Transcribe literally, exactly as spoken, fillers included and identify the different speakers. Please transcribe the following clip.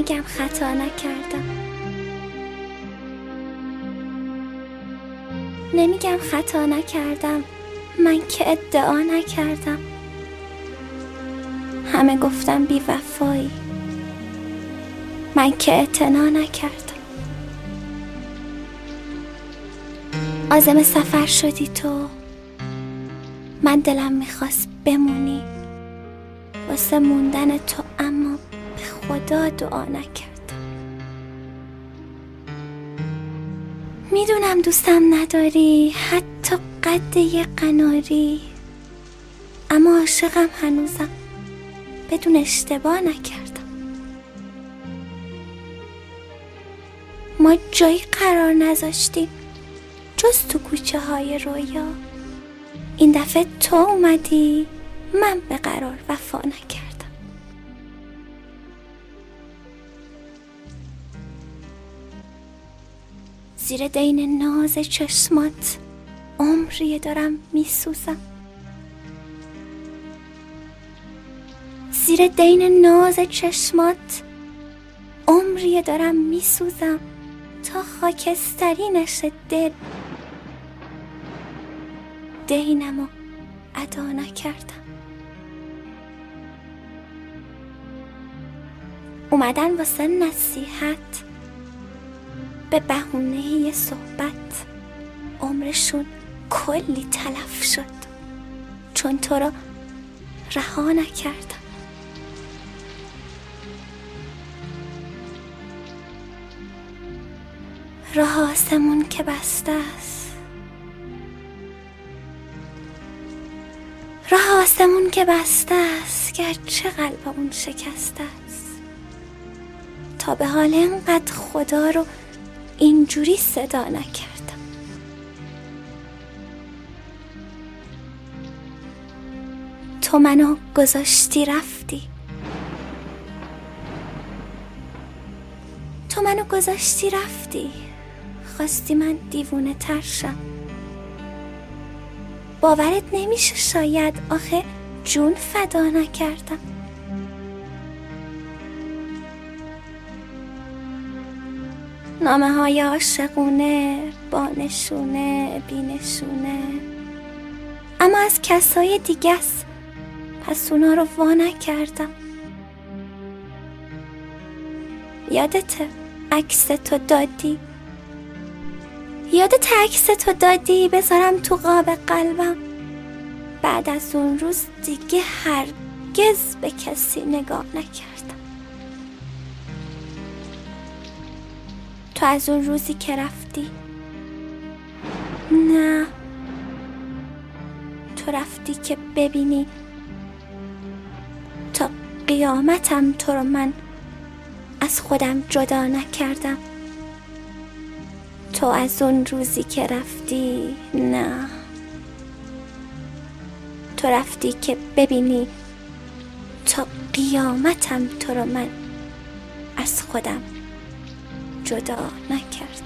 Speaker 1: نمیگم خطا نکردم، نمیگم خطا نکردم، من که ادعا نکردم. همه گفتم بی وفایی، من که اعتنا نکردم. عازم سفر شدی تو، من دلم میخواست بمونی واسه موندن تو، اما به خدا دعا نکردم. میدونم دوستم نداری، حتی قد یه قناری، اما عاشقم هنوزم، بدون اشتباه نکردم. ما جایی قرار نذاشتیم جز تو کوچه های رویا، این دفعه تو اومدی، من به قرار وفا نکردم. زیر دین ناز چشمات عمری دارم میسوزم، زیر دین ناز چشمات عمری دارم میسوزم، تا خاکستری نشه دل، دینمو ادا نکردم. اومدن واسه نصیحت به بهونه یه صحبت، عمرشون کلی تلف شد چون تو رو رها نکردم. راه آسمون که بسته است، راه آسمون که بسته است، گرچه قلبمون شکسته است. تا به حال اینقدر خدا رو اینجوری صدا نکردم. تو منو گذاشتی رفتی، تو منو گذاشتی رفتی، خواستی من دیوونه تر شم. باورت نمیشه شاید، آخه جون فدا نکردم. نامه های عاشقونه، با نشونه بی نشونه، اما از کسای دیگه است، پس اونا رو وا نکردم. یادته عکس تو دادی، یادت عکس تو دادی بذارم تو قاب قلبم. بعد از اون روز دیگه هرگز به کسی نگاه نکردم. تو از اون روزی که رفتی، نه تو رفتی که ببینی تا قیامتم تو رو من از خودم جدا نکردم. تو از اون روزی که رفتی، نه تو رفتی که ببینی تا قیامتم تو رو من از خودم جدا نکردم.